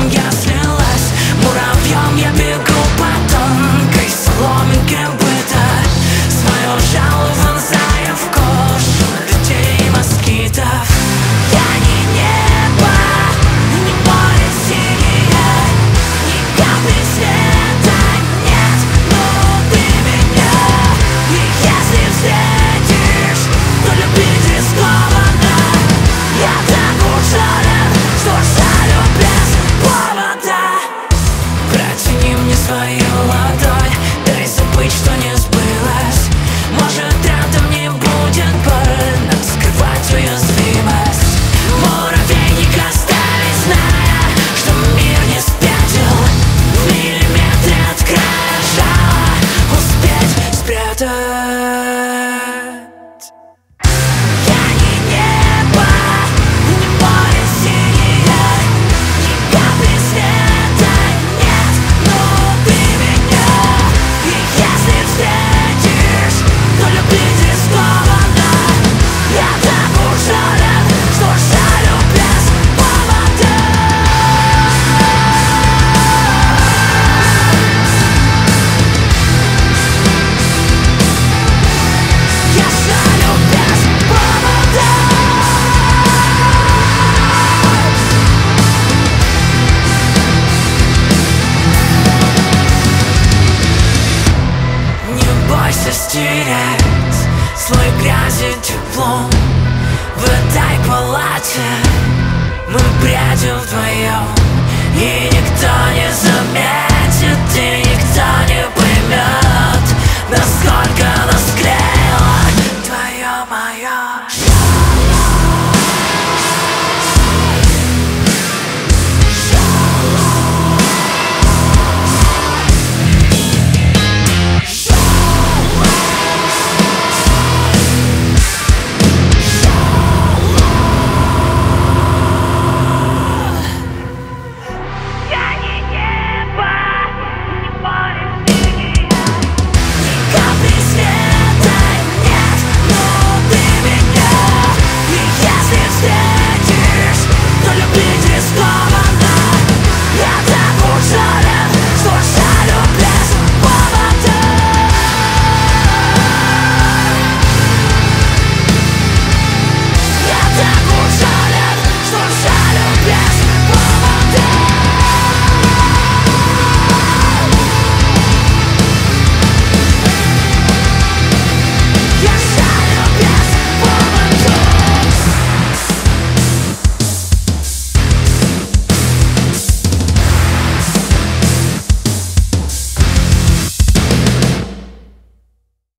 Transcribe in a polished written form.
я слилась. Муравьем я бегу по тонкой соломинке быта. Свое жало вонзая в кожу людей и москитов. Я не небо, не море синее, ни капли света нет внутри меня. И если встретишь, то любить рискованно. Я так ужален, что жалю без повода. Протяни мне свою ладонь, дай забыть, что не сбылось. Может, рядом не будет больно скрывать уязвимость. Муравейник оставить, зная, что мир не спятил. В миллиметре от края жала успеть спрятать. Я не небо, не море синее, ни капли света нет внутри меня. И если встретишь, то любить рискованно. Я так ужален, что жалю без повода. Я жалю без повода. Не бойся стереть слой грязи теплом. В этой палате мы бредем вдвоем, и никто не заметит.